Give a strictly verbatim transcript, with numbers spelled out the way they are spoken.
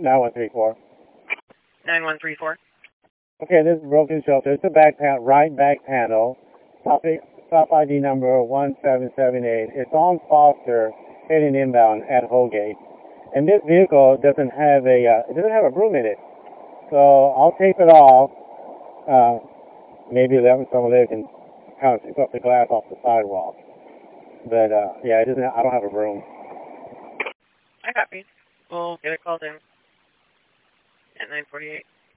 nine one three four. nine one three four. Okay, this is Broken Shelter. It's the back pan- right back panel. Stop, stop I D number one seven seven eight. It's on Foster, heading inbound at Holgate. And this vehicle doesn't have a uh, it doesn't have a broom in it. So I'll tape it off. Uh, maybe someone there can kind of pick up the glass off the sidewalk. But uh, yeah, it doesn't. I don't have a broom. I copy. We'll get it called in at nine forty-eight.